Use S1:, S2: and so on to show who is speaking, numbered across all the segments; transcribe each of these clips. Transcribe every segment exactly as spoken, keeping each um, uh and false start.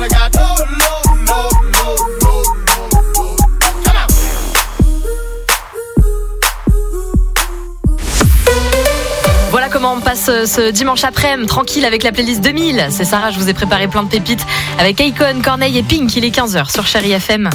S1: I got no, no, no, no, no, no. Come on.
S2: Voilà comment on passe ce dimanche après-midi, tranquille avec la playlist deux mille. C'est Sarah, je vous ai préparé plein de pépites avec Akon, Corneille et Pink. Il est quinze heures sur Chérie F M.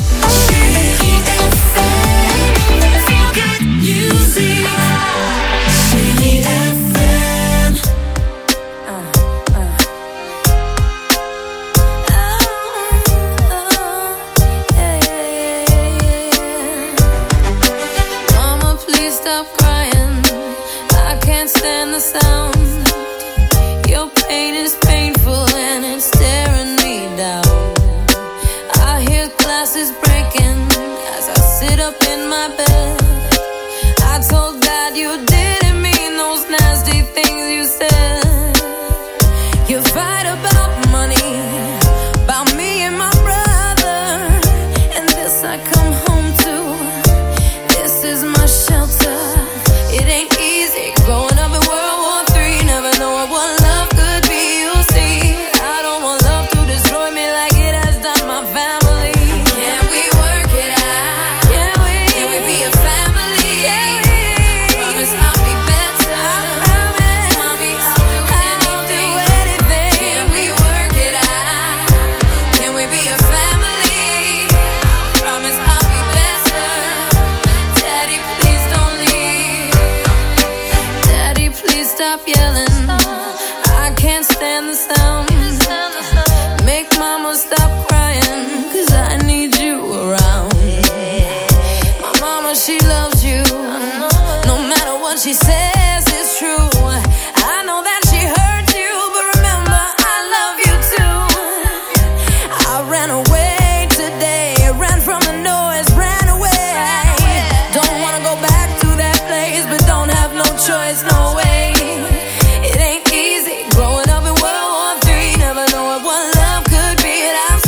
S3: Stand the sound. Your pain is painful and it's staring me down. I hear glasses breaking as I sit up in my bed. I told God you didn't mean those nasty things you said. You fight about money, about me and my brother, and this I come home to. This is my shelter. It ain't easy growing up in World War Three, never knowing what love could be. You see, I don't want love to destroy me like it has done my family. Can we work it out? Can we? Can we be a family? Can we? Promise I'll be better. I promise. Mommy, I'll do anything. I'll do anything. Can we work it out? Can we be a family? I promise I'll be better. Daddy, please don't leave. Daddy, please stop yelling. I can't stand the sound. Make mama stop crying, cause I need you around. My mama, she loves you. No matter what she says, it's true. I know that she hurt you, but remember, I love you too. I ran away today, ran from the noise, ran away. Don't wanna go back to that place, but don't have no choice, no way. It ain't easy growing up in World War Three, never knowing what love could be. And I've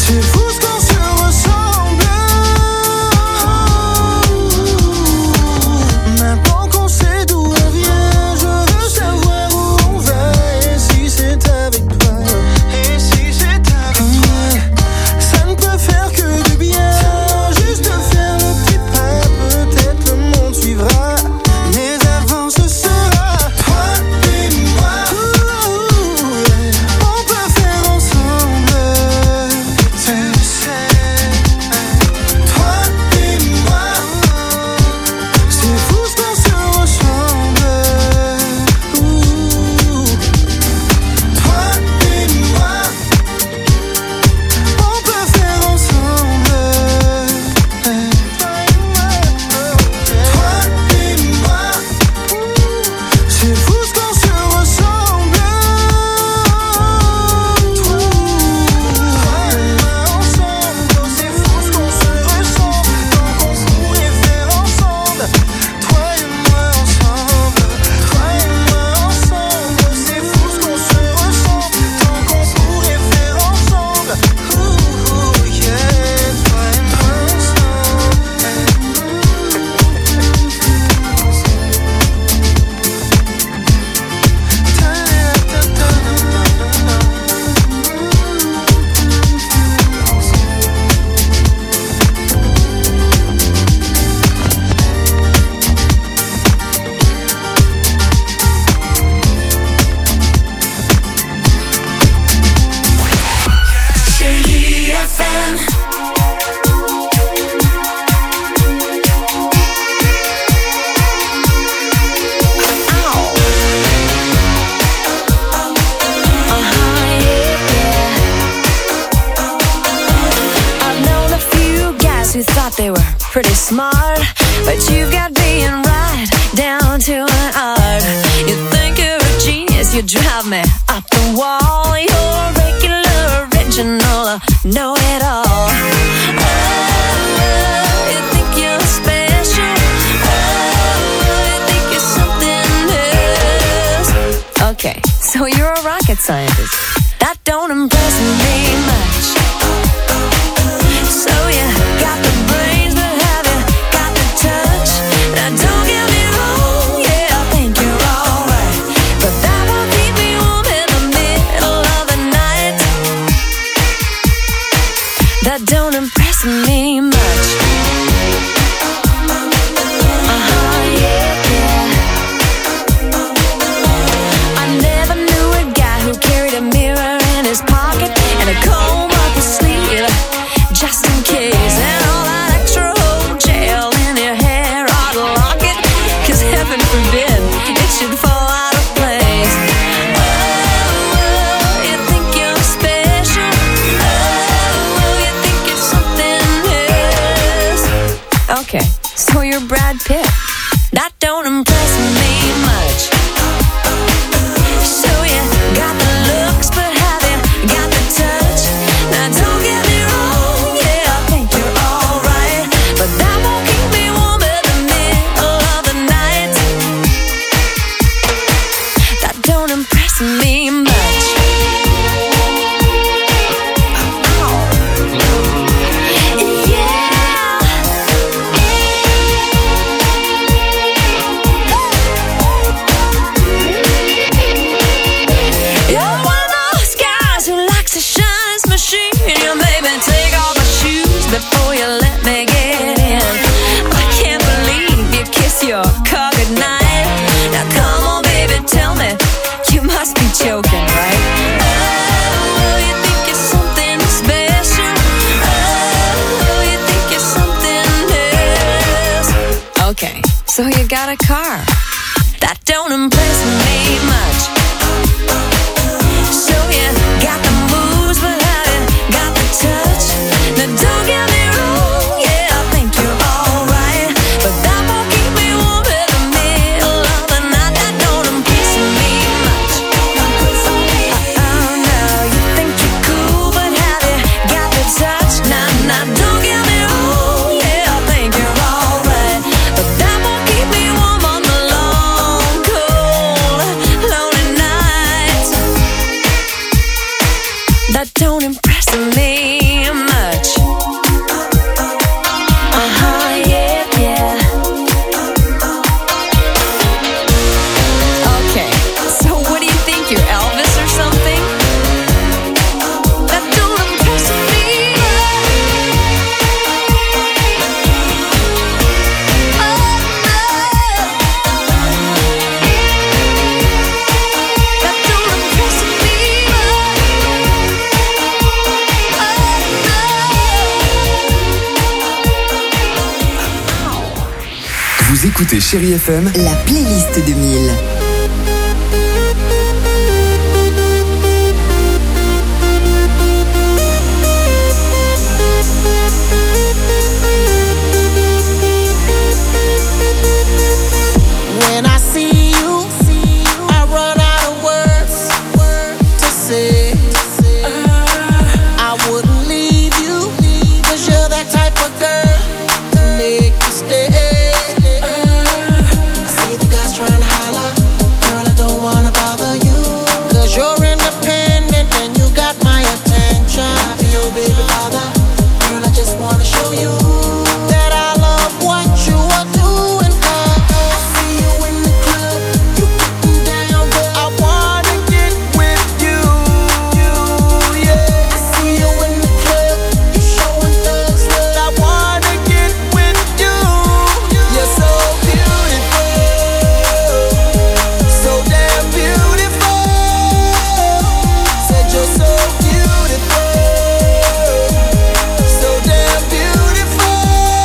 S4: C'est fou ce qu'on se ressemble. Maintenant qu'on sait d'où on vient, je veux savoir où on va. Et si c'est avec toi, et si c'est avec toi, ça ne peut faire que du bien. Juste faire le petit pas, peut-être le monde suivra. Mais avant ce sera toi et moi. On peut faire ensemble, tu sais. Toi et moi, c'est fou ce qu'on se ressemble. Toi et moi, on peut faire ensemble. Toi et moi, c'est fou ce qu'on se ressemble. Toi et moi ensemble, c'est fou ce qu'on se ressemble. Tant qu'on pourrait faire ensemble. Toi et moi ensemble. Toi et moi ensemble, c'est fou ce qu'on se ressemble. Tant qu'on pourrait faire ensemble. Ouh, ouh, yeah. Toi et moi
S3: Chérie F M.
S5: I've known a few guys who thought they were pretty smart, but you've got being right down to an art. You think you're a genius, you drive me up the wall. You're regular, original, a know-it-all. Oh, you think you're special. Oh, you think you're something else. Okay, so you're a rocket scientist. That don't impress me much. So you got the brains, but have you got the touch? Now don't get me wrong, yeah, I think you're alright, but that won't keep me warm in the middle of the night. That don't impress me much. Uh-huh, yeah, yeah. I never knew a guy who carried a mirror in his pocket and a comb up his sleeve, just in case. And all that extra old gel in your hair ought to lock it, 'cause heaven forbid it should fall out of place. Oh, you think you're special. Oh, you think you're something else. Okay, so you're Brad Pitt. That don't impress me much. So you got the looks, but have you got the touch? Now don't get me wrong, yeah, I think you're alright, but that won't keep me warm in the middle of the night. That don't impress me much. You're one of those guys who likes to shine his machine. You made me take off my shoes before you let me get in. I can't believe you kiss your car goodnight. Now come on, baby, tell me, you must be joking, right? Oh, you think you're something special. Oh, you think you're something else. Okay, so you got a car. That don't impress me much. So you got the moves, but have you got the touch? Now don't get me wrong, yeah, I think you're alright, but that won't keep me warm in the middle of the night. That don't impress me much. Oh no, you think you're cool, but have you got the touch? Now, now don't get me wrong, yeah, I think you're alright, but that won't keep me warm on the low.
S6: Vous écoutez Chérie F M,
S7: la playlist deux mille.
S4: When I see you, I run out of words to say. I wouldn't leave you, 'cause you're that type of girl to make me stay. I see the guys trying to holler, girl, I don't wanna bother you, 'cause you're independent and you got my attention. I be your baby father, girl, I just wanna show you that I love what you are doing. I see you in the club, you getting down, but I wanna get with you. Yeah, I see you in the club, you showing thugs love. I wanna get with you. You're so beautiful, so damn beautiful. Said you're so beautiful, so damn beautiful.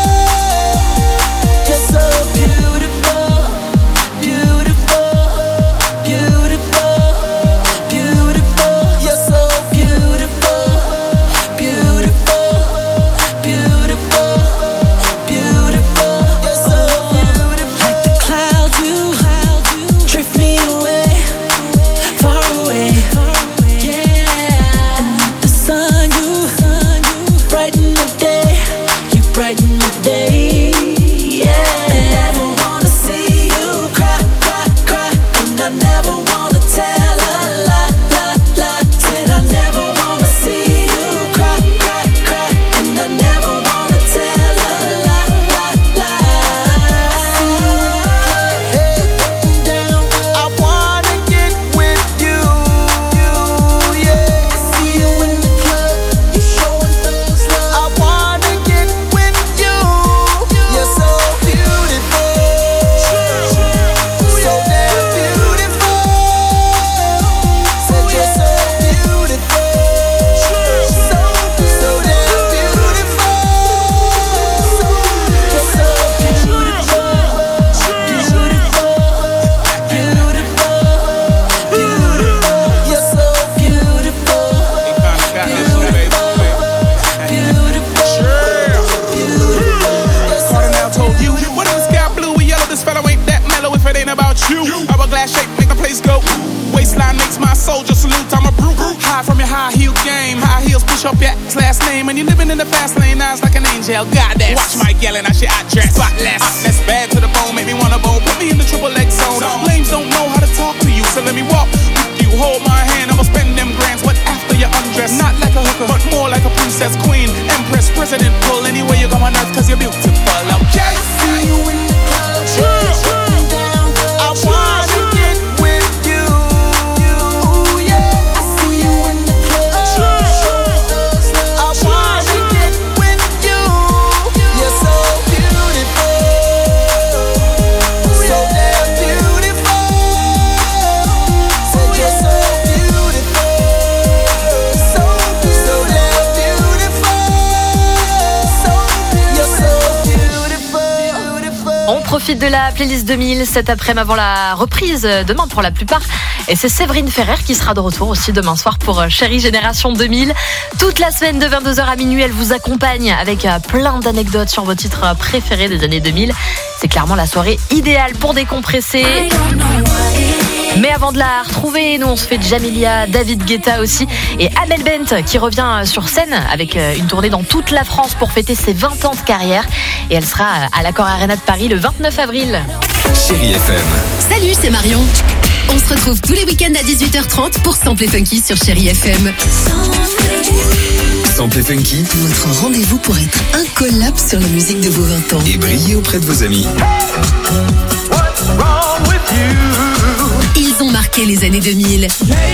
S4: You're so beautiful, beautiful, beautiful, beautiful. You're so beautiful, beautiful, beautiful, beautiful. You're so beautiful. Like the clouds, you drift me away, far away. Yeah, and the sun, you brighten the day, you brighten the day. Yeah, I never wanna see you cry, cry, cry, and I never wanna tell a lie, lie, lie. Said I never wanna see you cry, cry, cry, and I never wanna tell a lie, lie, lie. Hey, down, I wanna get with you. Yeah, I see you in the club, you showing thugs love. I wanna get with you. You're so beautiful, so damn beautiful. Said you're so beautiful, so so damn beautiful. You're so beautiful, beautiful, beautiful, beautiful. You're so beautiful,
S1: Cardinal told you, what if the sky blue or yellow? This fellow ain't that mellow if it ain't about you. Hourglass shape make the place go. Waistline makes my soldier salute. I'm a brute. High from your high heel game. High heels push up your last name. And you're living in the fast lane. Eyes like an angel. Goddess. Watch Mike yelling. I shit. I dress spotless. Hotness bad to the bone. Make me wanna bowl. Put me in the triple X zone. Lames don't know how to talk to you. So let me walk with you. Hold my hand. I'ma spend them grands. But after you undress, not like a hooker, but more like a princess, queen, empress, president. Pull anywhere you go on earth. Cause you're beautiful. Okay.
S4: see you in the club, getting down. I wanna get with you. Yeah, I see you in the club, I wanna get with you. You're so beautiful, so damn beautiful. Said you're so beautiful, so so damn beautiful. So you're so beautiful.
S2: On profite de la playlist deux mille cet après-midi avant la reprise demain pour la plupart. Et c'est Séverine Ferrer qui sera de retour aussi demain soir pour Chérie Génération deux mille. Toute la semaine de vingt-deux heures à minuit, elle vous accompagne avec plein d'anecdotes sur vos titres préférés des années deux mille. C'est clairement la soirée idéale pour décompresser. Mais avant de la retrouver, nous on se fait Jamilia, David Guetta aussi et Amel Bent qui revient sur scène avec une tournée dans toute la France pour fêter ses vingt ans de carrière. Et elle sera à l'Accor Arena de Paris le vingt-neuf avril.
S6: Chérie F M.
S8: Salut, c'est Marion. On se retrouve tous les week-ends à dix-huit heures trente pour Sample et Funky sur Chérie F M.
S6: Sample et Funky
S7: Votre rendez-vous pour être incollable sur la musique de vos vingt ans.
S6: et briller auprès de vos amis.
S8: Ils ont marqué les années deux mille.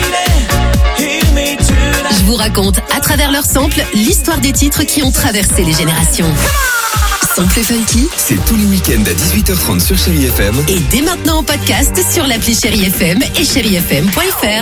S8: Je vous raconte, à travers leurs samples, l'histoire des titres qui ont traversé les générations. Sample et Funky,
S6: C'est tous les week-ends à dix-huit heures trente sur Chérie F M.
S8: et dès maintenant en podcast sur l'appli Chérie F M et chérie f m point f r.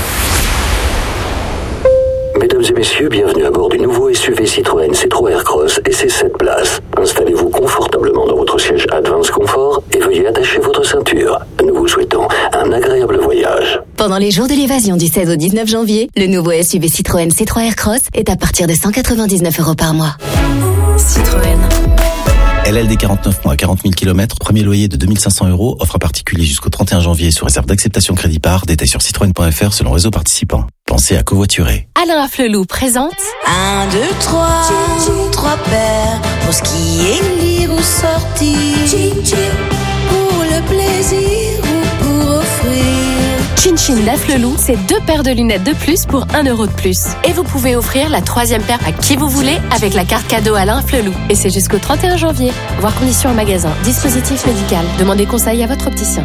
S9: Mesdames et messieurs, bienvenue à bord du nouveau S U V Citroën C trois Aircross et ses sept places. Installez-vous confortablement dans votre siège. siège Advance Confort et veuillez attacher votre ceinture. Nous vous souhaitons un agréable voyage.
S7: Pendant les jours de l'évasion du seize au dix-neuf janvier, le nouveau S U V Citroën C trois Aircross est à partir de cent quatre-vingt-dix-neuf euros par mois. Citroën.
S10: L L D quarante-neuf mois, quarante mille kilomètres, premier loyer de deux mille cinq cents euros, offre à particulier jusqu'au trente et un janvier sous réserve d'acceptation crédit par, détail sur citroën point f r selon réseau participant. Pensez à covoiturer.
S8: Alain Afflelou présente
S5: Un, deux, trois, trois paires pour skier, lire ou sortir. Pour le plaisir ou pour offrir.
S8: Chin Chin d'Afflelou, c'est deux paires de lunettes de plus pour un euro de plus. Et vous pouvez offrir la troisième paire à qui vous voulez avec la carte cadeau Alain Afflelou. Et c'est jusqu'au trente et un janvier. Voir conditions en magasin. Dispositif médical. Demandez conseil à votre opticien.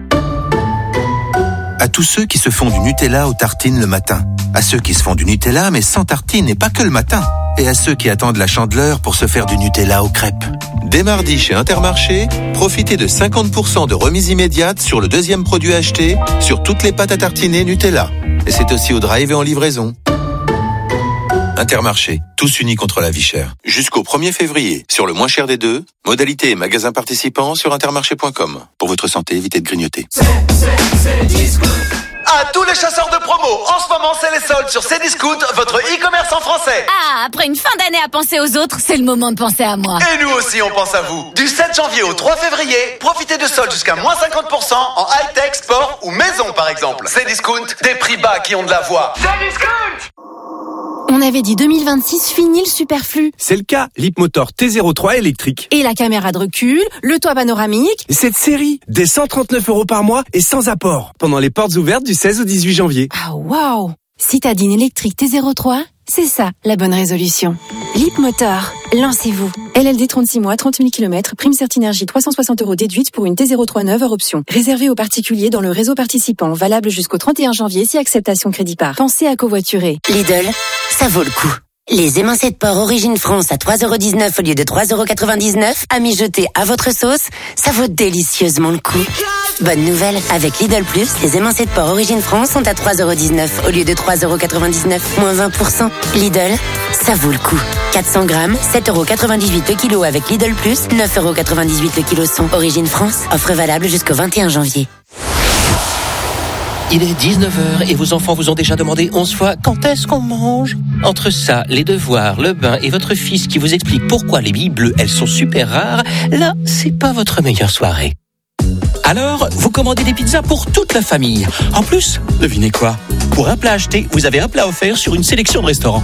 S11: À tous ceux qui se font du Nutella aux tartines le matin. À ceux qui se font du Nutella mais sans tartines et pas que le matin. Et à ceux qui attendent la Chandeleur pour se faire du Nutella aux crêpes. Dès mardi chez Intermarché, profitez de cinquante pour cent de remise immédiate sur le deuxième produit acheté sur toutes les pâtes à tartiner Nutella. Et c'est aussi au drive et en livraison. Intermarché, tous unis contre la vie chère. Jusqu'au premier février, sur le moins cher des deux, modalités et magasins participants sur intermarché point com. Pour votre santé, évitez de grignoter.
S12: C'est, c'est, c'est Discount. À tous les chasseurs de promo, en ce moment c'est les soldes sur Cdiscount, votre e-commerce en français.
S13: Ah, après une fin d'année à penser aux autres, c'est le moment de penser à moi.
S12: Et nous aussi on pense à vous. Du sept janvier au trois février, profitez de soldes jusqu'à moins cinquante pour cent en high-tech, sport ou maison par exemple. Cdiscount, des prix bas qui ont de la voix. Cdiscount.
S8: On avait dit deux mille vingt-six, fini le superflu.
S14: C'est le cas, l'Hipmotor T zéro trois électrique.
S8: Et la caméra de recul, le toit panoramique.
S14: Et cette série, des cent trente-neuf euros par mois et sans apport. Pendant les portes ouvertes du seize au dix-huit janvier.
S8: Ah waouh! Citadine électrique T zéro trois, c'est ça la bonne résolution. L'Hipmotor, lancez-vous. L L D trente-six mois, trente mille kilomètres, prime Certinergie trois cent soixante euros déduite pour une T zéro trois neuve hors option. Réservé aux particuliers dans le réseau participant, valable jusqu'au trente et un janvier si acceptation crédit par. Pensez à covoiturer.
S15: Lidl, ça vaut le coup. Les émincés de porc Origine France à trois euros dix-neuf au lieu de trois euros quatre-vingt-dix-neuf, à mijoter à votre sauce, ça vaut délicieusement le coup. Bonne nouvelle, avec Lidl Plus, les émincés de porc Origine France sont à trois euros dix-neuf au lieu de trois euros quatre-vingt-dix-neuf, moins vingt pour cent. Lidl, ça vaut le coup. quatre cents grammes, sept euros quatre-vingt-dix-huit le kilo avec Lidl Plus, neuf euros quatre-vingt-dix-huit le kilo son. Origine France, offre valable jusqu'au vingt et un janvier.
S16: Il est dix-neuf heures et vos enfants vous ont déjà demandé onze fois quand est-ce qu'on mange. Entre ça, les devoirs, le bain et votre fils qui vous explique pourquoi les billes bleues, elles sont super rares, là, c'est pas votre meilleure soirée. Alors, vous commandez des pizzas pour toute la famille. En plus, devinez quoi? Pour un plat acheté, vous avez un plat offert sur une sélection de restaurants.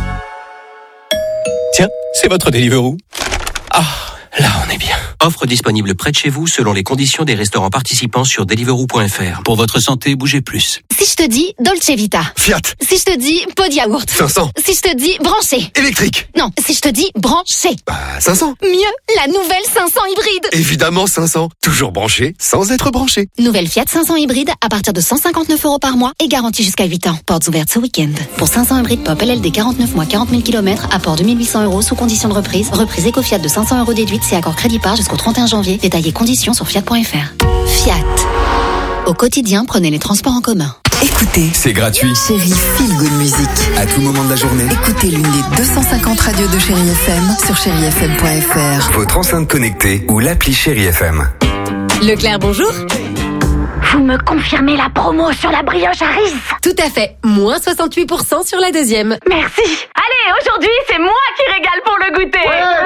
S16: Tiens, c'est votre Deliveroo. Ah, là on est bien. Offre disponible près de chez vous selon les conditions des restaurants participants sur deliveroo point f r. Pour votre santé, bougez plus.
S13: Si je te dis Dolce Vita.
S14: Fiat.
S13: Si je te dis pot de yaourt.
S14: cinq cents.
S13: Si je te dis branché.
S14: Électrique.
S13: Non, si je te dis branché.
S14: Bah, cinq cents.
S13: Mieux, la nouvelle cinq cents hybride.
S14: Évidemment cinq cents. Toujours branché, sans être branché.
S13: Nouvelle Fiat cinq cents hybride à partir de cent cinquante-neuf euros par mois et garantie jusqu'à huit ans. Portes ouvertes ce week-end. Pour cinq cents hybride pop L L D quarante-neuf mois, quarante mille kilomètres, apport deux mille huit cents euros sous condition de reprise. Reprise éco-Fiat de cinq cents euros déduite, c'est accord crédit par jusqu'au trente et un janvier. Détaillez conditions sur fiat point f r. Fiat. Au quotidien, prenez les transports en commun.
S7: Écoutez,
S6: c'est gratuit.
S7: Chérie Feel Good Music.
S6: À tout moment de la journée.
S7: Écoutez l'une des deux cent cinquante radios de Chérie F M sur chérie f m point f r.
S6: Votre enceinte connectée ou l'appli Chérie F M.
S8: Leclerc, bonjour.
S13: Vous me confirmez la promo sur la brioche Harris?
S8: Tout à fait, moins soixante-huit pour cent sur la deuxième.
S13: Merci. Allez, aujourd'hui, c'est moi qui régale pour le goûter.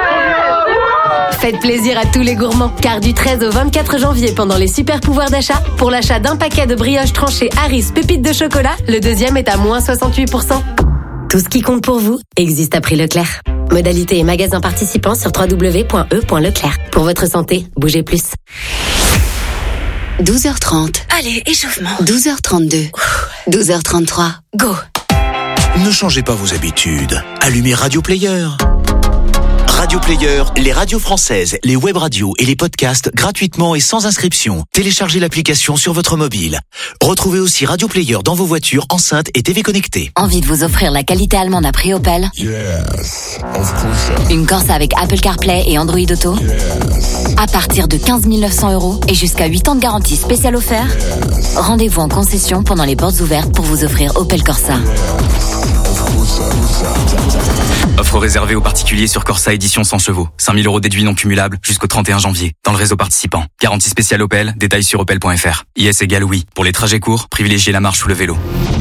S13: Ouais,
S8: faites plaisir à tous les gourmands, car du treize au vingt-quatre janvier, pendant les super pouvoirs d'achat, pour l'achat d'un paquet de brioches tranchées Harris pépites de chocolat, le deuxième est à moins soixante-huit pour cent. Tout ce qui compte pour vous existe à prix Leclerc. Modalité et magasins participants sur w w w point e point leclerc. Pour votre santé, bougez plus.
S7: douze heures trente.
S13: Allez, échauffement.
S7: douze heures trente-deux. douze heures trente-trois.
S13: Go.
S17: Ne changez pas vos habitudes. Allumez Radio Player. Radio Player, les radios françaises, les web radios et les podcasts gratuitement et sans inscription. Téléchargez l'application sur votre mobile. Retrouvez aussi Radio Player dans vos voitures, enceintes et T V connectées.
S13: Envie de vous offrir la qualité allemande à prix Opel?
S18: Yes, of course.
S13: Une Corsa avec Apple CarPlay et Android Auto?
S18: Yes.
S13: À partir de quinze mille neuf cents euros et jusqu'à huit ans de garantie spéciale offert? Yes. Rendez-vous en concession pendant les portes ouvertes pour vous offrir Opel Corsa.
S18: Yes. Of course, of course.
S19: Offre réservée aux particuliers sur Corsa Édition cent chevaux. cinq mille euros déduits non cumulables jusqu'au trente et un janvier. Dans le réseau participant. Garantie spéciale Opel. Détails sur opel point f r. I S égale oui. Pour les trajets courts, privilégiez la marche ou le vélo.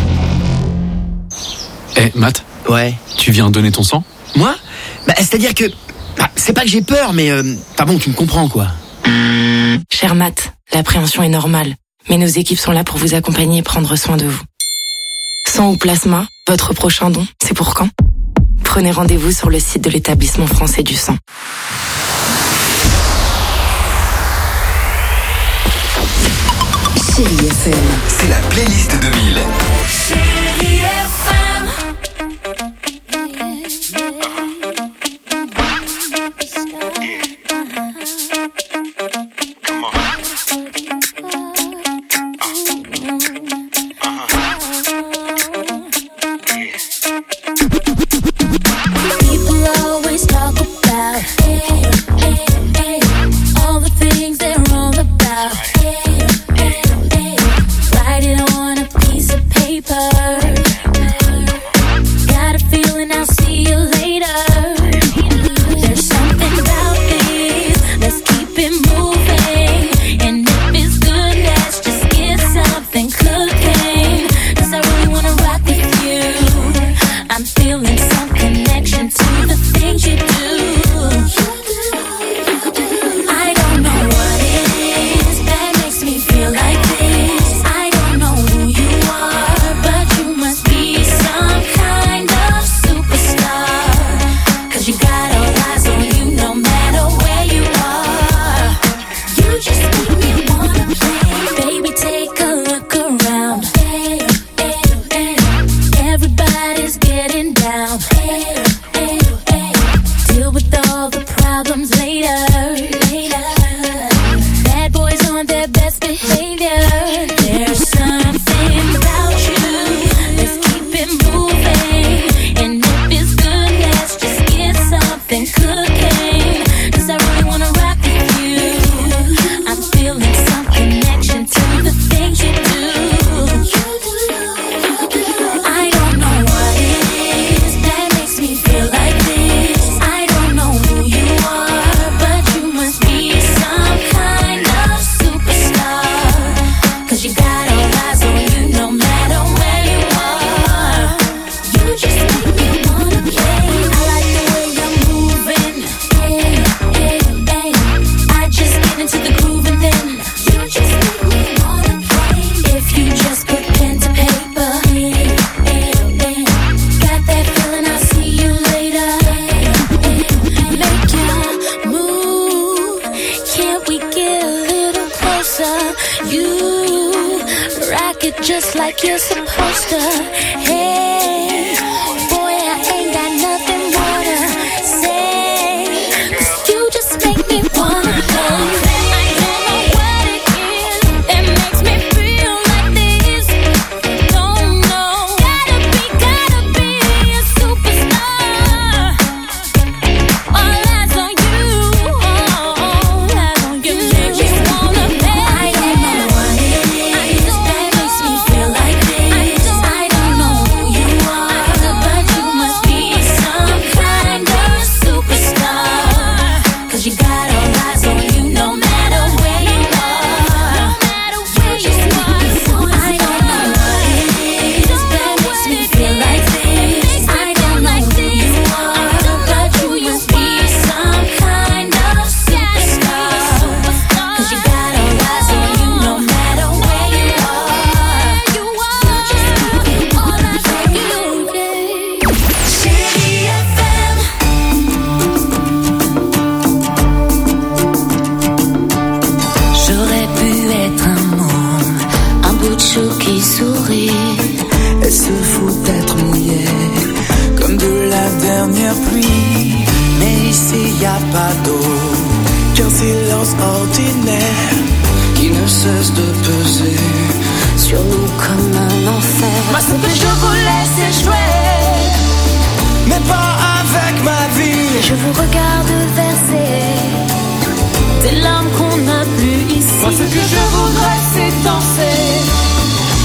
S20: Eh, hey, Matt.
S21: Ouais.
S20: Tu viens donner ton sang?
S21: Moi? Bah, c'est-à-dire que... Bah, c'est pas que j'ai peur, mais... Euh, enfin bon, tu me comprends, quoi.
S22: Cher Matt, l'appréhension est normale. Mais nos équipes sont là pour vous accompagner et prendre soin de vous. Sang ou plasma, votre prochain don, c'est pour quand? Prenez rendez-vous sur le site de l'établissement français du sang.
S23: Chérie F M.
S6: C'est la playlist deux mille.
S23: Chérie F M.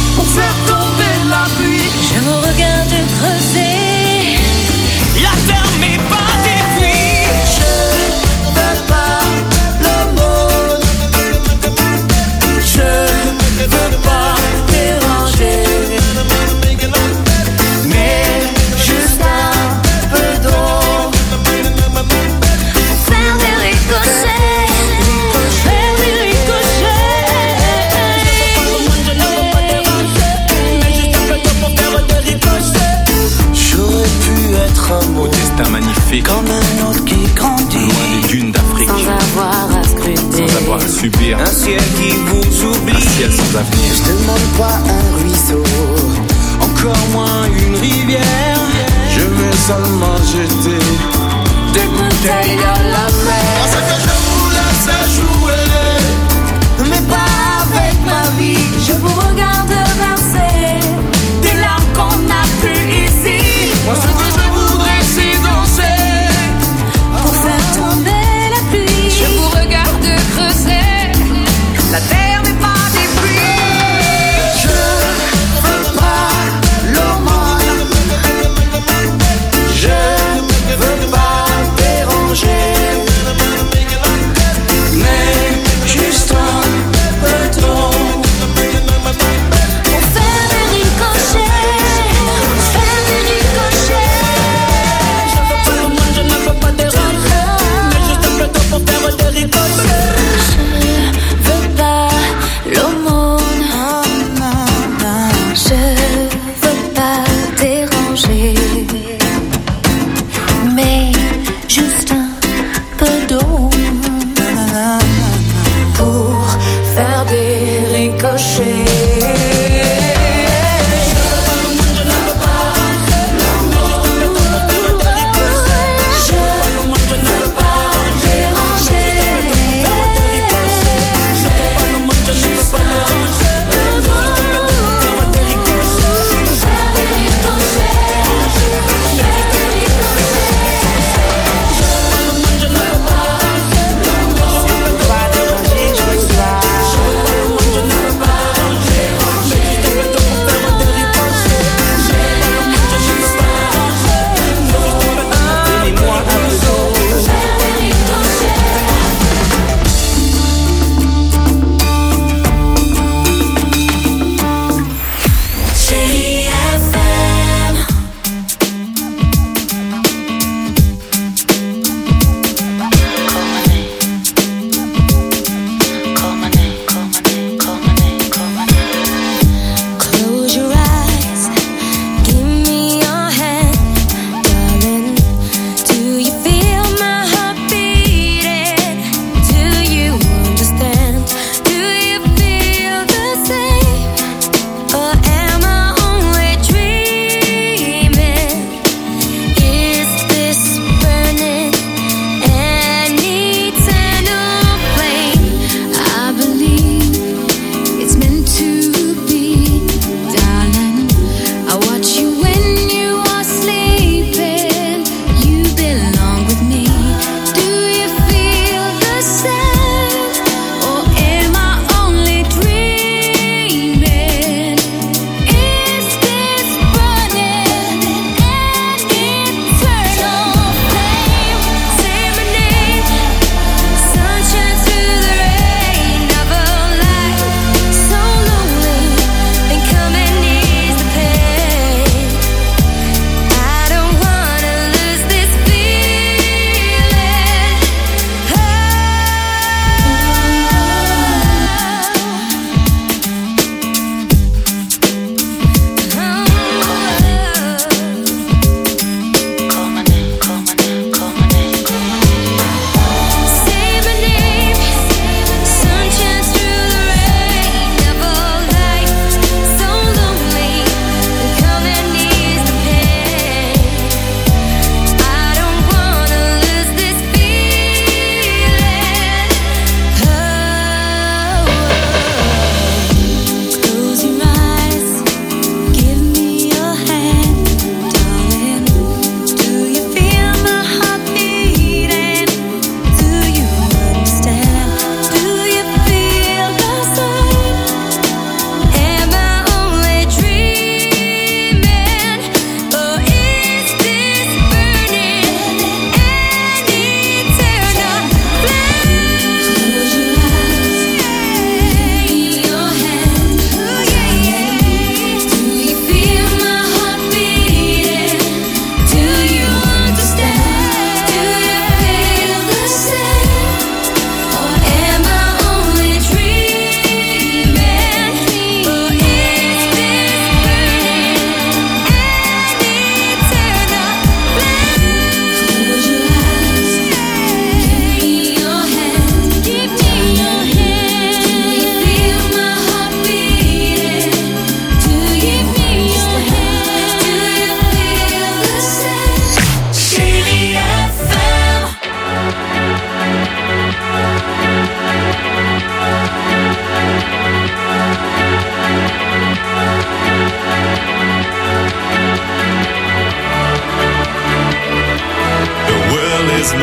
S4: Pour faire tomber la pluie, je vous regarde creuser la terre. comme un autre qui grandit.
S1: Loin des dunes d'Afrique,
S22: sans avoir à scruter,
S1: sans avoir à subir
S4: un ciel qui vous oublie,
S1: un ciel sans avenir.
S4: Je demande pas un ruisseau, encore moins une rivière. Je veux seulement jeter des bouteilles à la mer. Parce que je vous laisse jouer, mais pas avec ma vie.
S5: Je vous regarde verser des larmes qu'on n'a plus ici.
S4: Moi ce que je voudrais c'est danser
S5: pour faire tomber la pluie.
S22: Je vous regarde creuser, la terre n'est pas débris.
S4: Je veux pas l'aumône, je veux pas déranger.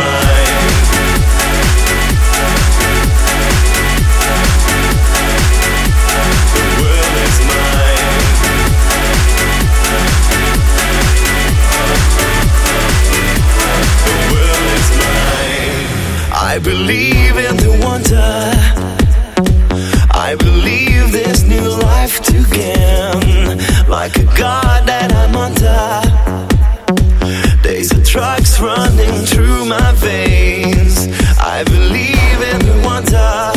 S4: mine. The world is mine. The world is mine. I believe in the wonder. I believe there's new life to gain. Like a god that I'm under. There's a drugs running through my veins. I believe in the wonder.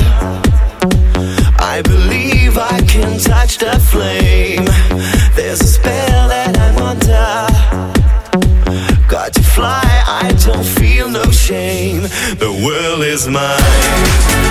S4: I believe I can touch the flame. There's a spell that I'm under. Got to fly, I don't feel no shame. The world is mine.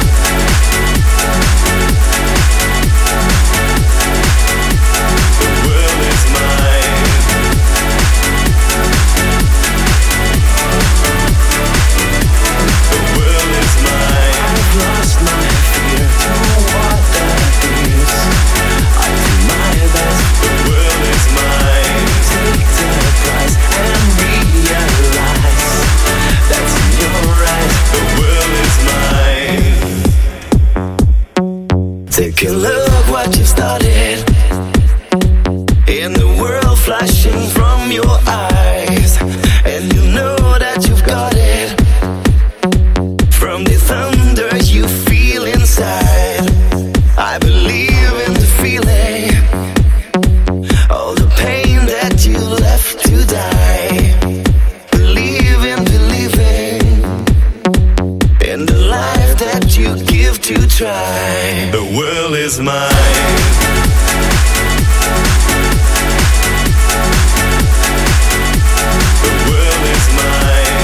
S4: Take a look what you've started. In the world flashing from your eyes. And you know that you've got it. From the thunder you feel inside. I believe in the feeling. All the pain that you left to die. Believe in believing. In the life that you give to try. The world is mine. The world is mine.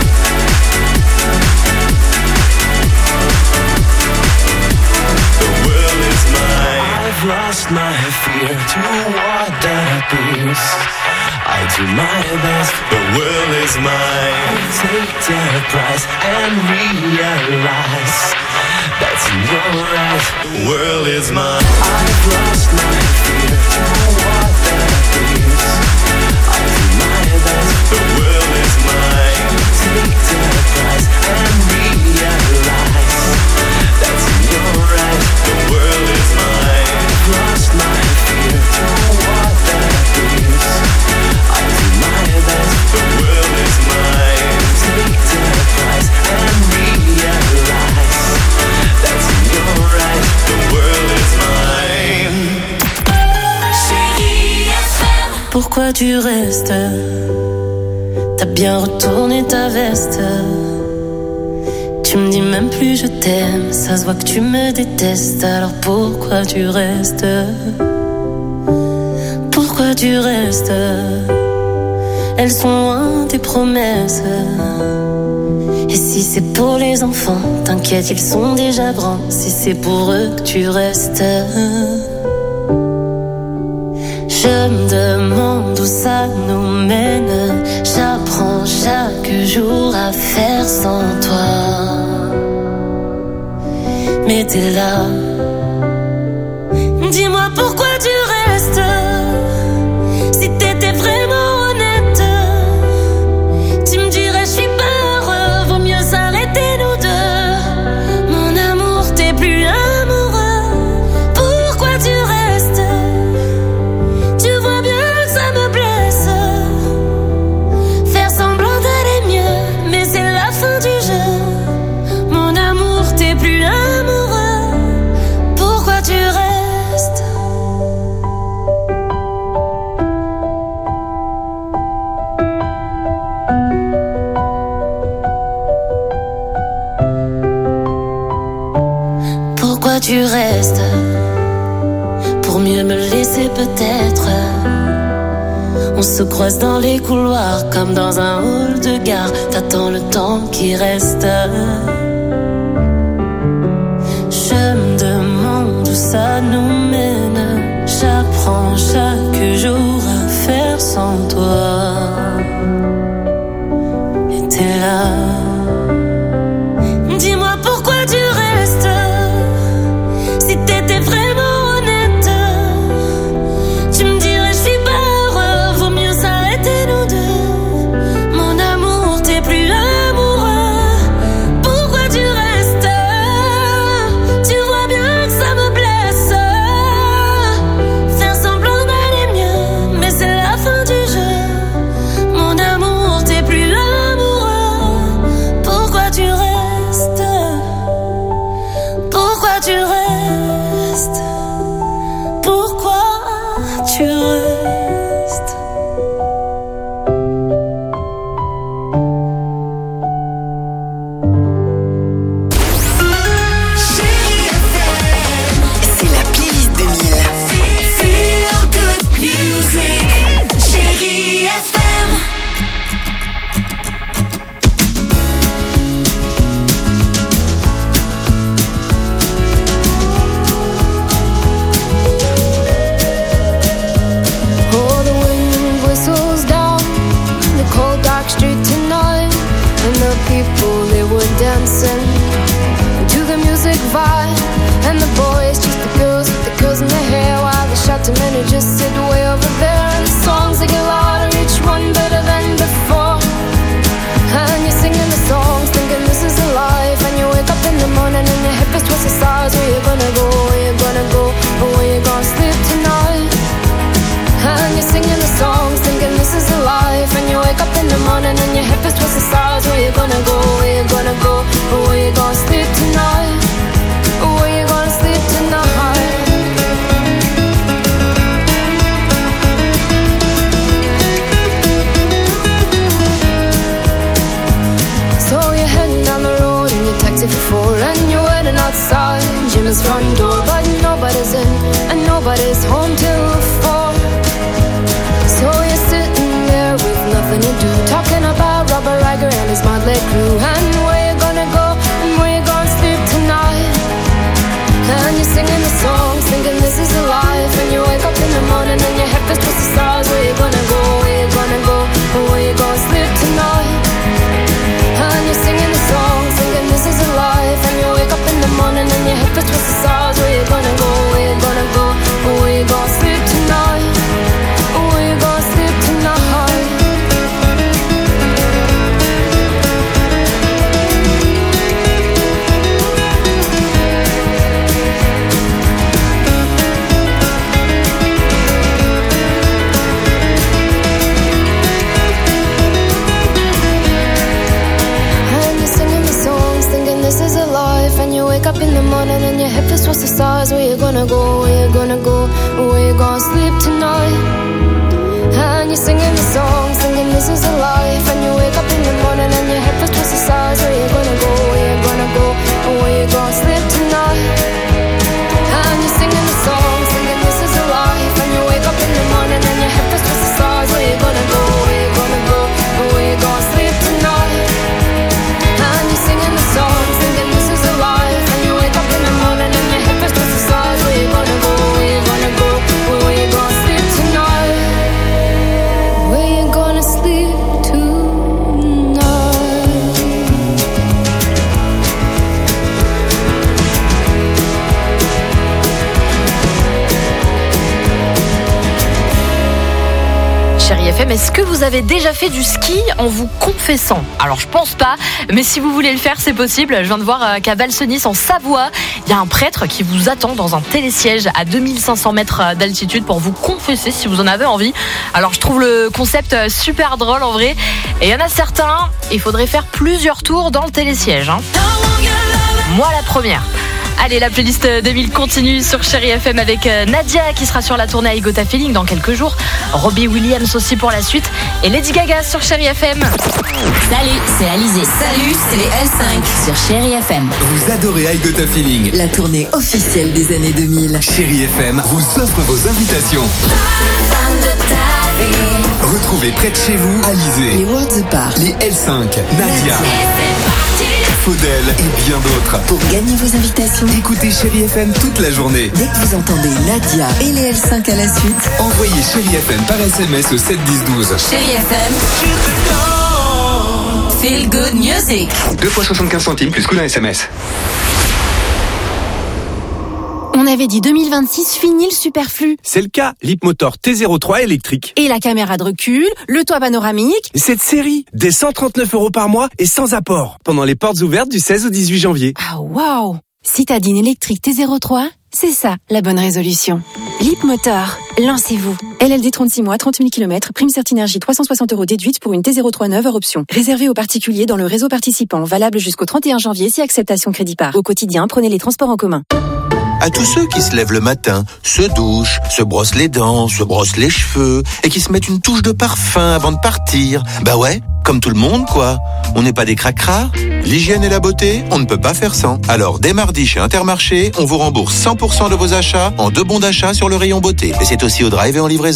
S4: The world is mine. I've lost my fear to what that appears. I do my best. The world is mine. Take the prize and realize that's in your eyes. The world is mine. I've lost my fear to what that appears. I do my best. The world is mine. Take the prize and realize that's in your eyes. The world is mine. I've lost my fear to what that appears. I do my best. The world is mine. Take the prize and realize that's in your eyes. The world is mine.
S5: Pourquoi tu restes? T'as bien retourné ta veste. Tu me dis même plus je t'aime. Ça se voit que tu me détestes. Alors pourquoi tu restes? Pourquoi tu restes? Elles sont loin tes promesses. Et si c'est pour les enfants, t'inquiète, ils sont déjà grands. Si c'est pour eux que tu restes, je me demande où ça nous mène. J'apprends chaque jour à faire sans toi. Mais t'es là. Dis-moi pourquoi tu restes. Si t'étais vraiment honnête, tu me dirais je suis pas heureux. Vaut mieux s'arrêter nous deux. Mon amour, t'es plus amoureux. Pourquoi tu restes? Tu vois bien que ça me blesse. Faire semblant d'aller mieux, mais c'est la fin du jeu. Mon amour, t'es plus amoureux. Pourquoi tu restes? Pourquoi tu restes? Pour mieux me laisser peut-être. On se croise dans les couloirs comme dans un hall de gare. T'attends le temps qui reste. Je me demande où ça nous mène. J'apprends chaque jour à faire sans toi. Et t'es là. Dis-moi pourquoi tu restes. Si t'étais vraiment honnête, tu me dirais je suis pas heureux. Vaut mieux s'arrêter nous deux. Mon amour, t'es plus amoureux. they were dancing to the music vibe. And the boys, just the girls with the curls in their hair, while the shouting men who just sit way over there. And the songs they get louder, each one better than before. And you're singing the songs, thinking this is a life. And you wake up in the morning and your hip is twisted sides. Where you gonna go, where you gonna go, or where you gonna sleep tonight? And you're singing the songs, thinking this is a life. And you wake up in the morning and your hip is twisted sides. Where you gonna go, where you gonna go, or where you gonna sleep tonight? Or where you gonna sleep tonight? So you're heading down the road in your taxi for four, and you're waiting outside Jim's front door, but nobody's in and nobody's home till four. So you're sitting there with nothing to do, talking about Robert Riger and his motley crew, and where you gonna go and where you gonna sleep tonight. And you're singing the songs, thinking this is a life. And you wake up in the morning and your head feels twisted sides. Where you gonna go, where you gonna go, or where you gonna sleep tonight? And you're singing the songs, thinking this is a life. And you wake up in the morning and your head feels twisted sides. Where you gonna go, where you gonna go, or where you gonna sleep tonight? Or where you gonna sleep tonight? This is a life, and you wake up in the morning and your hip is towards the stars. Where you gonna go, where you gonna go, where you gonna sleep tonight? And you're singing the song, singing this is a life. And you wake up in the morning and your hip is towards the stars. Where you gonna go, where you gonna go, where you gonna sleep tonight? And you're singing the song, singing this is a life. And you wake up in the morning and your hip is towards the stars. Where you gonna go, where you gonna go, where you gonna sleep tonight? And you're singing the song, singing this is a life. And you wake up in the morning and your hip is twisted the stars. Where you gonna go, where you gonna go, where you gonna sleep tonight? Where you gonna sleep tonight?
S2: Chérie F M, est-ce que vous avez déjà fait du ski en vous confessant? Alors je pense pas, mais si vous voulez le faire, c'est possible. Je viens de voir qu'à Valsenis, en Savoie, il y a un prêtre qui vous attend dans un télésiège à deux mille cinq cents mètres d'altitude pour vous confesser si vous en avez envie. Alors je trouve le concept super drôle en vrai. Et il y en a certains, il faudrait faire plusieurs tours dans le télésiège, hein. Moi la première. Allez, la playlist deux mille continue sur Chérie F M avec Nadia qui sera sur la tournée I Got a Feeling dans quelques jours. Robbie Williams aussi pour la suite. Et Lady Gaga sur Chérie F M.
S3: Salut, c'est Alizé. Salut, c'est les L cinq sur Chérie F M.
S6: Vous adorez I Got a Feeling,
S3: la tournée officielle des années deux mille.
S6: Chérie F M vous offre vos invitations. Retrouvez près de chez vous Alizé,
S3: les Worlds Park,
S6: les L cinq, Nadia, Faudel et bien d'autres.
S3: Pour gagner vos invitations,
S6: écoutez Chérie F M toute la journée.
S3: Dès que vous entendez Nadia et les L cinq à la suite,
S6: envoyez Chérie F M par S M S au sept dix douze.
S3: Chérie F M, Feel Good Music.
S6: deux fois soixante-quinze centimes plus coût d'un S M S.
S8: On avait dit deux mille vingt-six, fini le superflu.
S14: C'est le cas, Leapmotor T zéro trois électrique.
S8: Et la caméra de recul, le toit panoramique.
S14: Cette série, des cent trente-neuf euros par mois et sans apport. Pendant les portes ouvertes du seize au dix-huit janvier.
S8: Ah waouh! Citadine électrique T zéro trois, c'est ça la bonne résolution. Leapmotor, lancez-vous. L L D trente-six mois, trente mille kilomètres, prime Certinergie trois cent soixante euros déduite pour une T zéro trois neuve hors option. Réservé aux particuliers dans le réseau participant, valable jusqu'au trente et un janvier si acceptation crédit par. Au quotidien, prenez les transports en commun.
S11: À tous ceux qui se lèvent le matin, se douchent, se brossent les dents, se brossent les cheveux et qui se mettent une touche de parfum avant de partir. Bah ouais, comme tout le monde quoi. On n'est pas des cracras. L'hygiène et la beauté, on ne peut pas faire sans. Alors dès mardi chez Intermarché, on vous rembourse cent pour cent de vos achats en deux bons d'achat sur le rayon beauté. Et c'est aussi au drive et en livraison.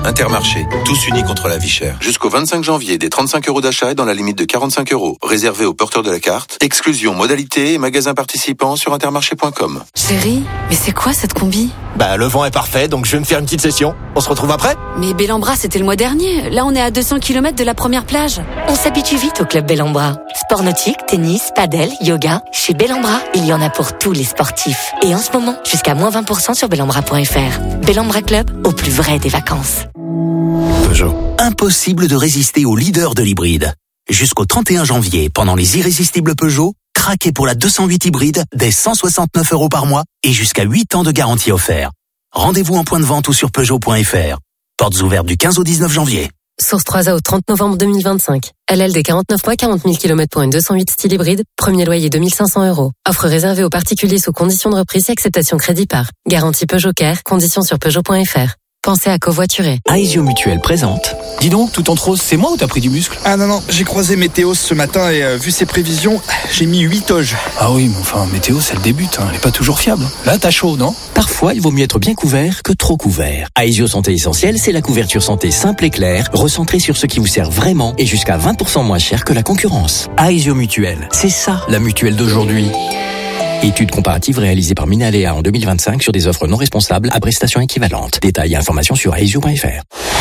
S11: Intermarché, tous unis contre la vie chère. Jusqu'au vingt-cinq janvier, des trente-cinq euros d'achat et dans la limite de quarante-cinq euros. Réservé aux porteurs de la carte. Exclusion, modalité et magasins participants sur intermarché point com.
S8: Chérie, mais c'est quoi cette combi?
S9: Bah, le vent est parfait, donc je vais me faire une petite session. On se retrouve après?
S8: Mais Bellambra, c'était le mois dernier. Là, on est à deux cents kilomètres de la première plage.
S10: On s'habitue vite au club Bellambra. Sport nautique, tennis, padel, yoga. Chez Bellambra, il y en a pour tous les sportifs. Et en ce moment, jusqu'à moins vingt pour cent sur bellambra point f r. Bellambra Club, au plus vrai des vacances.
S17: Peugeot. Impossible de résister au leader de l'hybride. Jusqu'au trente et un janvier, pendant les irrésistibles Peugeot, craquez pour la deux cent huit hybride dès cent soixante-neuf euros par mois et jusqu'à huit ans de garantie offert. Rendez-vous en point de vente ou sur peugeot point f r. Portes ouvertes du quinze au dix-neuf janvier.
S12: Source trois A au trente novembre deux mille vingt-cinq. L L D quarante-neuf mois, quarante mille kilomètres pour une deux cent huit style hybride. Premier loyer deux mille cinq cents euros. Offre réservée aux particuliers sous conditions de reprise et acceptation crédit par. Garantie Peugeot Care. Conditions sur peugeot point f r. Pensez à covoiturer.
S17: Aesio Mutuel présente.
S9: Dis donc, tout en rose, c'est moi ou t'as pris du muscle?
S24: Ah non, non, j'ai croisé Météo ce matin et euh, vu ses prévisions, j'ai mis huit toges.
S9: Ah oui, mais enfin, météo, c'est le début, hein. Elle est pas toujours fiable. Là, t'as chaud, non?
S17: Parfois, il vaut mieux être bien couvert que trop couvert. Aesio Santé Essentielle, c'est la couverture santé simple et claire, recentrée sur ce qui vous sert vraiment et jusqu'à vingt pour cent moins cher que la concurrence. Aesio Mutuel, c'est ça, la mutuelle d'aujourd'hui. Étude comparative réalisée par Minalea en deux mille vingt-cinq sur des offres non responsables à prestations équivalentes. Détails et informations sur aesio point f r.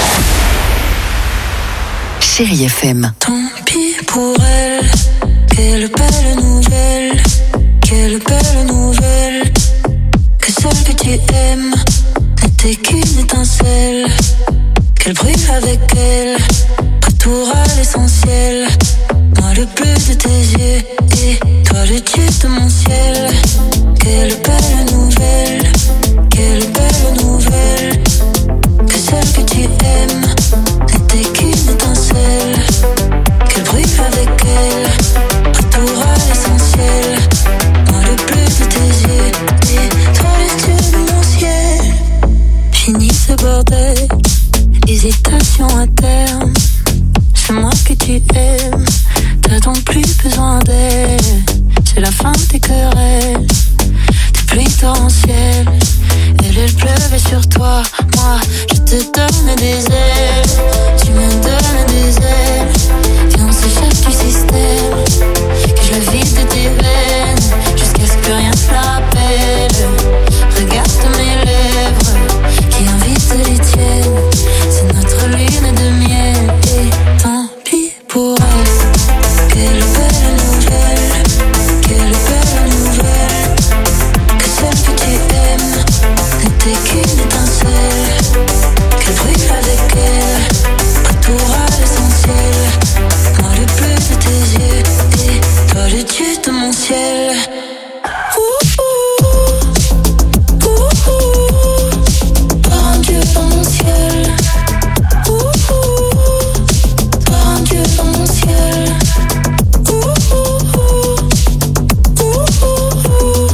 S3: Chérie F M.
S5: Tant pis pour elle, quelle belle nouvelle, quelle belle nouvelle, que celle que tu aimes n'était qu'une étincelle, qu'elle brille avec elle, retour à l'essentiel, moi le bleu de tes yeux et toi le dieu de mon ciel, quelle belle nouvelle, quelle belle nouvelle, que celle que tu aimes n'était qu'une étincelle, qu'elle brille avec elle, retour à l'essentiel, moi le bleu de tes yeux et toi le dieu de mon ciel. Fini ce bordel, hésitation à terme, c'est moi que tu aimes, t'as donc plus besoin d'elle, c'est la fin des querelles, des pluies torrentielles, elle elle pleuvait sur toi, moi je te donne des ailes, tu me donnes des ailes, viens on s'échappe du système, que je la vide de tes veines, jusqu'à ce que rien ne se rappelle, regarde mes lèvres, qui invitent les tiennes, c'est notre lune de miel, et tant pis pour elle, quelle belle nouvelle, quelle belle nouvelle, que celle que tu aimes n'était qu'une étincelle, qu'elle brille avec elle, retour à l'essentiel, moi le bleu de tes yeux et toi le dieu de mon ciel. Ouh, ouh, ouh, ouh, toi un dieu dans mon ciel. Ouh, ouh, toi un dieu dans mon ciel. Ouh, ouh, ouh, ouh, ouh,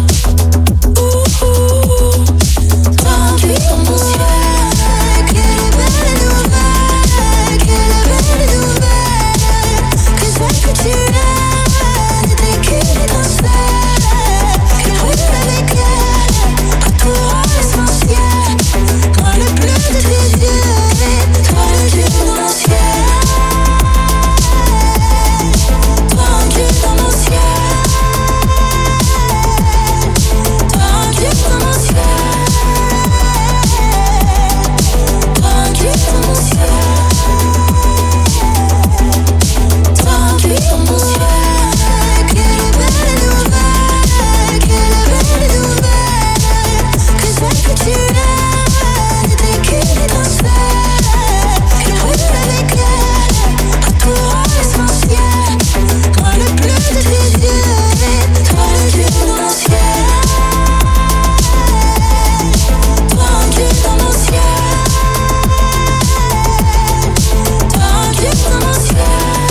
S5: ouh, toi un dieu dans mon ciel. Quelle belle nouvelle, quelle belle nouvelle, que celle que tu aimes n'était qu'une étincelle, qu'elle brille avec elle, retour à l'essentiel, moi le bleu de tes yeux et toi le dieu dans mon ciel, toi un dieu dans mon ciel, toi un dieu dans mon ciel, toi un dieu dans mon ciel, toi un dieu dans mon ciel. Quelle belle nouvelle, quelle belle nouvelle, que celle que tu aimes n'était qu'une étincelle, qu'elle brille avec elle, retour à l'essentiel, moi le bleu de tes yeux et toi le dieu dans mon ciel, toi un dieu dans mon ciel, toi un dieu dans mon ciel,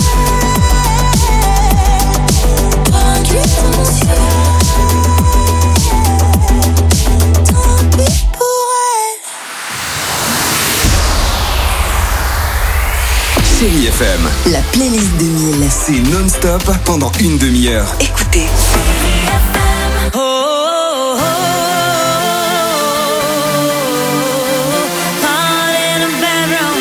S5: toi un dieu dans mon ciel, tant pis pour elle.
S6: Chérie F M,
S3: La playlist deux mille.
S6: c'est non-stop pendant une demi-heure.
S3: Écoutez.
S5: Oh, oh, oh, all in the bedroom.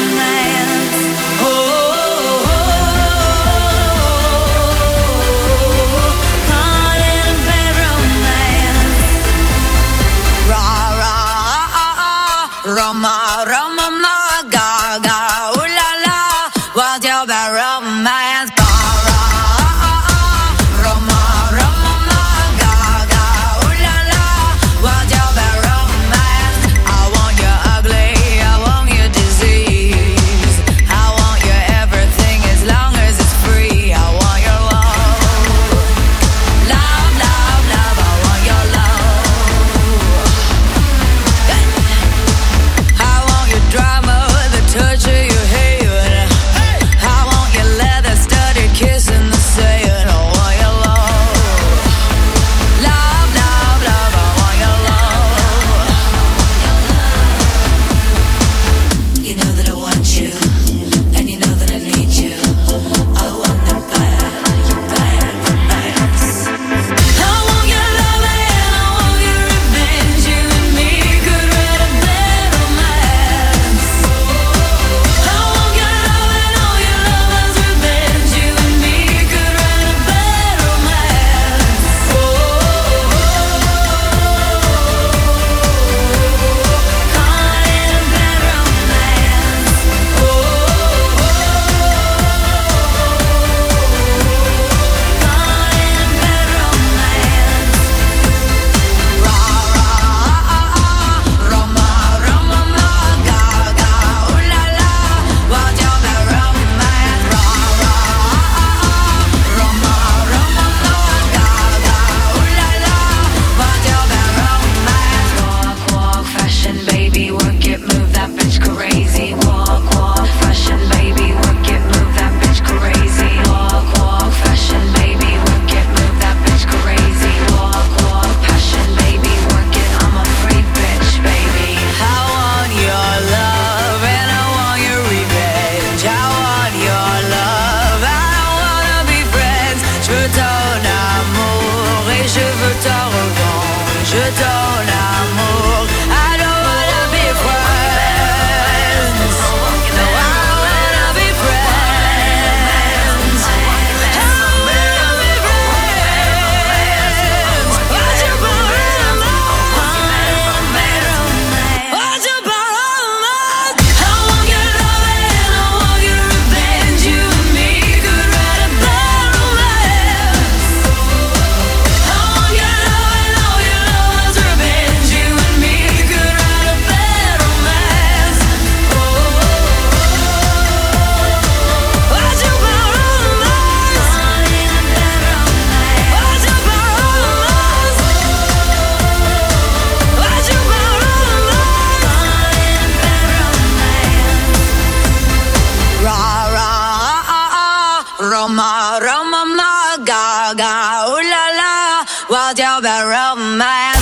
S5: gaga, oh la la, wild your bad romance.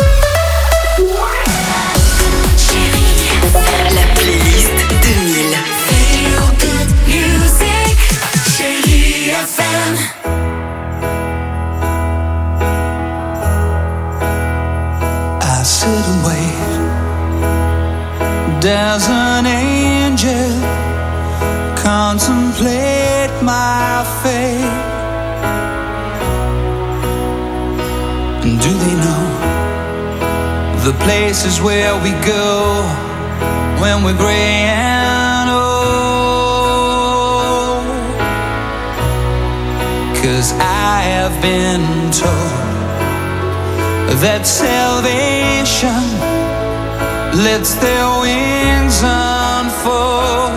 S3: La playlist deux mille.
S23: Feel good music. Chérie F M.
S4: I sit and wait. There's an angel, contemplate my fate. And do they know the places where we go when we're gray and old? 'Cause I have been told that salvation lets their wings unfold.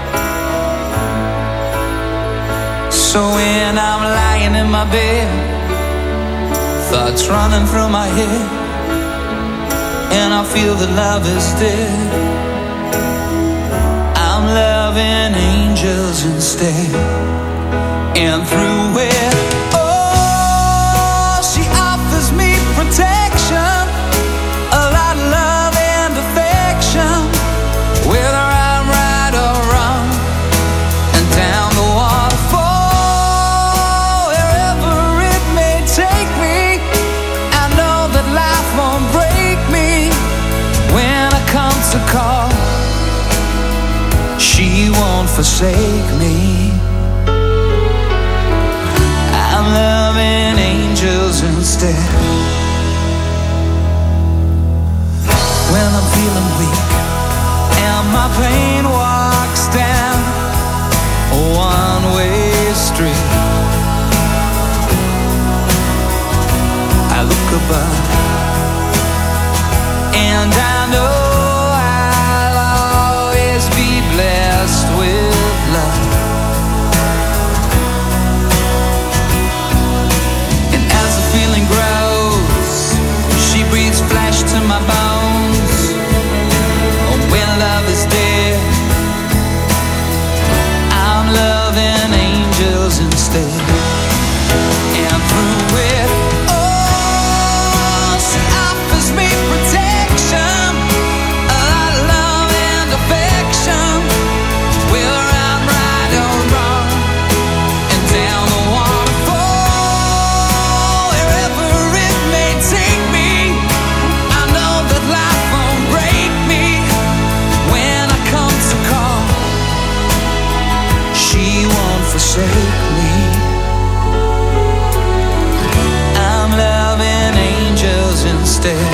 S4: So when I'm lying in my bed, thoughts running through my head, and I feel that love is dead, I'm loving angels instead. And through it, oh, she offers me protection, a lot of love and affection, whether I'm right or wrong. And down the waterfall, wherever it may take me, I know that life won't break me when I come to call. She won't forsake me. I'm loving angels instead. When I'm feeling weak and my pain walks down a one-way street, I look above and I know I'll always be blessed with love. And as the feeling grows, she breathes flesh to my bones. Oh, when love is dead, I'm loving angels instead. And through it, oh, she offers me protection, a lot of love and affection, whether I'm right or wrong. And down the waterfall, wherever it may take me, I know that life won't break me when I come to call. She won't forsake me. I'm loving angels instead.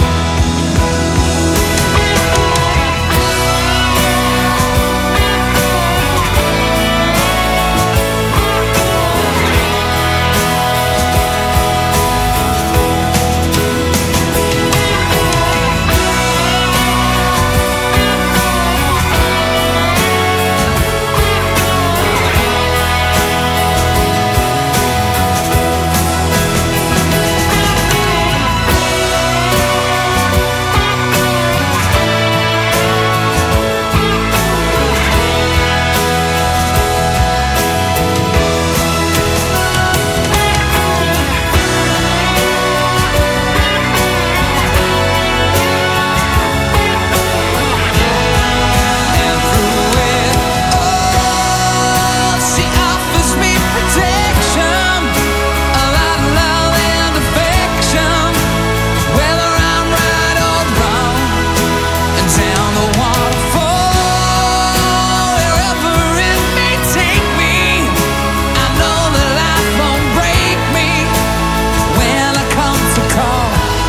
S4: And through it, oh, she offers me protection, a lot of love and affection, whether I'm right or wrong. And down the waterfall, wherever it may take me, I know that life won't break me when I come to call.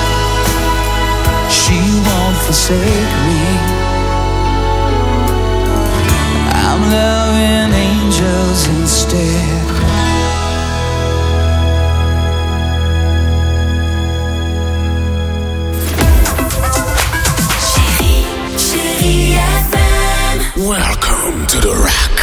S4: She won't forsake me. I'm loving angels instead.
S23: Chérie F M.
S18: Welcome to the rock.